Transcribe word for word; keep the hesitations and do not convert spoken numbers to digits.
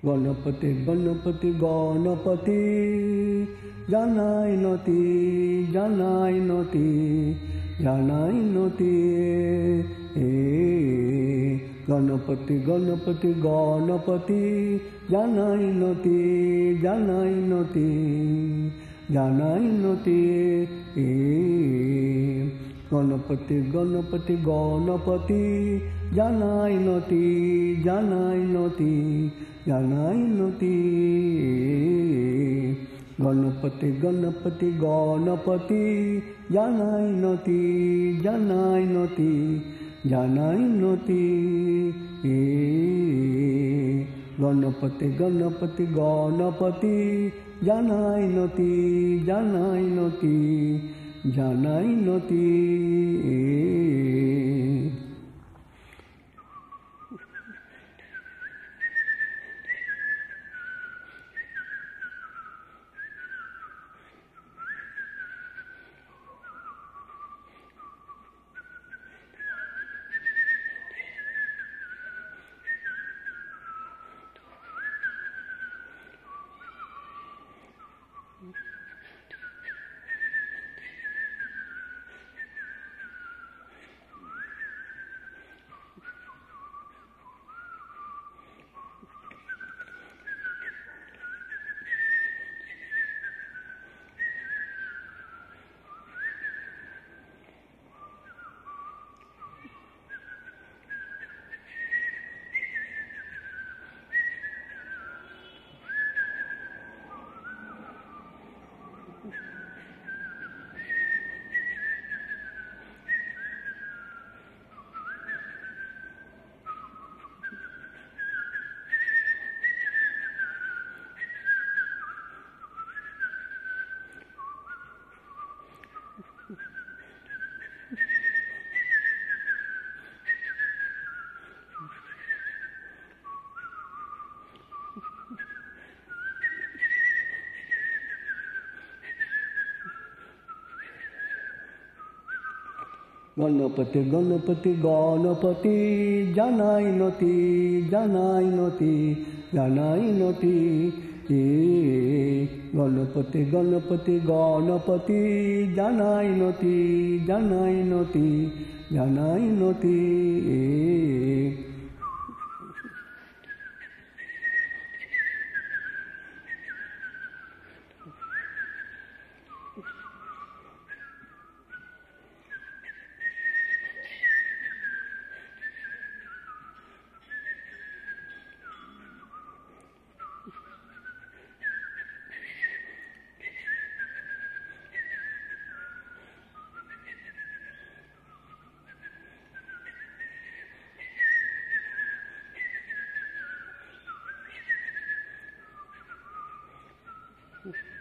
গণপতি গণপতি গণপতি জানাই নতি জানাই নতি জানাই নতি এ গণপতি গণপতি গণপতি জানাই নতি জানাই নতি জানাই নতি এ গণপতি গণপতি গণপতি জানাই নতি জানাই নতি জানাই নতি গণপতি গণপতি গণপতি জানাই নতি জানাই নতি জানাই নতি এ গণপতি গণপতি গণপতি জানাই নতি জানাই নতি জানাই নতি এ গণপতি গণপতি গণপতি জানাই নতি জানাই নতি জানাই নতি এ গণপতি গণপতি গণপতি জানাই নতি জানাই নতি জানাই নতি এ Oof.